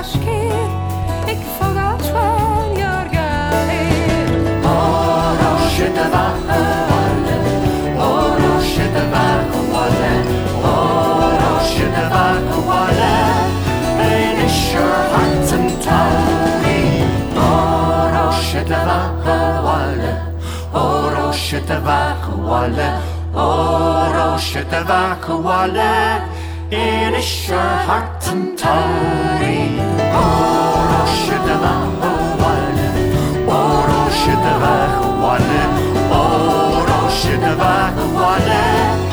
keer. Ik vergat wanneer geheer. Orosje de wagenwallen, orosje de wagenwallen, orosje de wagenwallen. En is je hart een touwie? Orosje de wagenwallen, orosje de wagenwallen, orosje de wagenwallen. En is je hart een touwie? Orosje de wagenwallen, orosje de wagenwallen, orosje de wagenwallen.